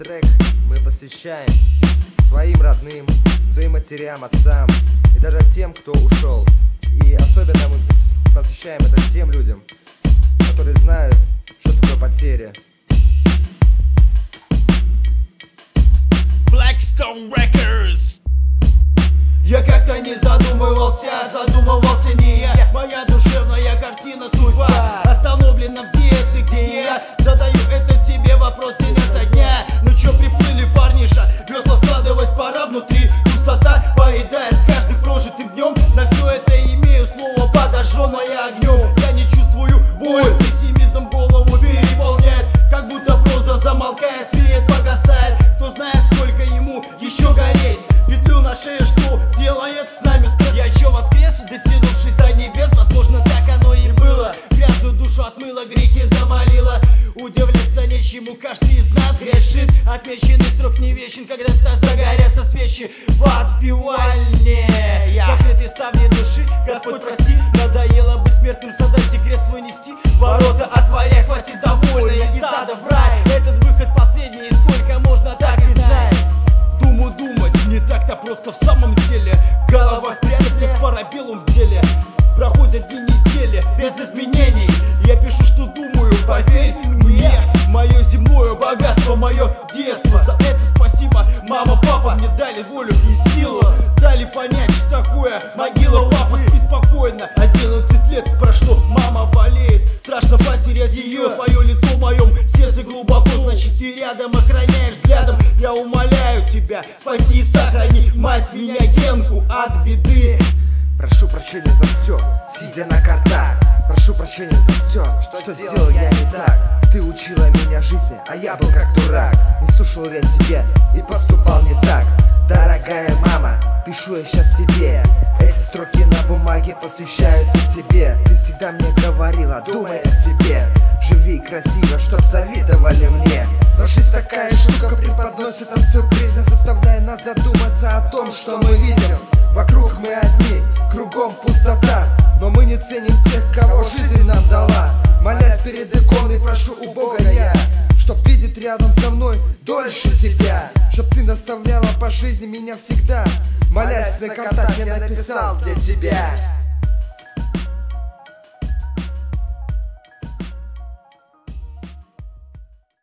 трек мы посвящаем своим родным, своим матерям, отцам и даже тем, кто ушел. И особенно мы посвящаем это тем людям, которые знают, что такое потеря. Blackstone Records. Я как-то не задумывался не я. Моя душевная картина, судьба остановлена в детстве, где я задаю этот себе вопрос день ото дня. Ну чё приплыли, парниша, весла складывать пора, внутри пустота поедает с каждым прожитым днем. На все это имею слово подожженное огнем. Я не чувствую боль, пессимизм голову переполняет, как будто проза замолкает, свет погасает. Кто знает, сколько ему еще гореть. Петлю на шее, что делает с нами стресс. Я еще воскрес, дотянувшись до небес. Возможно, так оно и было. Грязную душу отмыла, грехи завалила. Удивляться нечему, каждый из нас грешит. Отмеченный срок не вечен, когда загорятся свечи в отпевальне. Закрытые ставни души, Господь прости. Надоело быть смертным, задайте крест свой нести. Ворота отворяй, хватит довольно, из ада в рай. Этот выход последний, и сколько можно, так и знай. Думать не так-то просто в самом деле. Голова прядет, как парабеллум в деле. Проходят дни, недели без изменений. Я пишу, что думаю, поверь мне. Мое земное богатство, мое детство. За это спасибо, мама, папа. Мне дали волю и силу. Дали понять, что такое могила. Папа, спи спокойно, 11 лет прошло. Мама болеет, страшно потерять ее. Твое лицо в моем сердце глубоко. Значит, ты рядом, охраняешь взглядом. Я умоляю тебя, спаси и сохрани мать меня, Генку, от беды. Прошу прощения за все, сидя на картах. Прошу прощения за все, что сделал я не так. Ты учила меня жизни, а я был как дурак. Не слушал я тебя и поступал не так. Дорогая мама, пишу я сейчас тебе. Эти строки на бумаге посвящаются тебе. Ты всегда мне говорила, думай о себе. Живи красиво, чтоб завидовали мне. Но жизнь такая штука, преподносит нам сюрпризы, заставляя нас задуматься о том, что мы видим. Вокруг мы одни, кругом пустота, но мы не ценим тех, кого жизнь нам дала. Молясь перед иконой, прошу у Бога я, чтоб видеть рядом со мной дольше тебя, чтоб ты наставляла по жизни меня всегда. Молясь на контакт, я написал для тебя.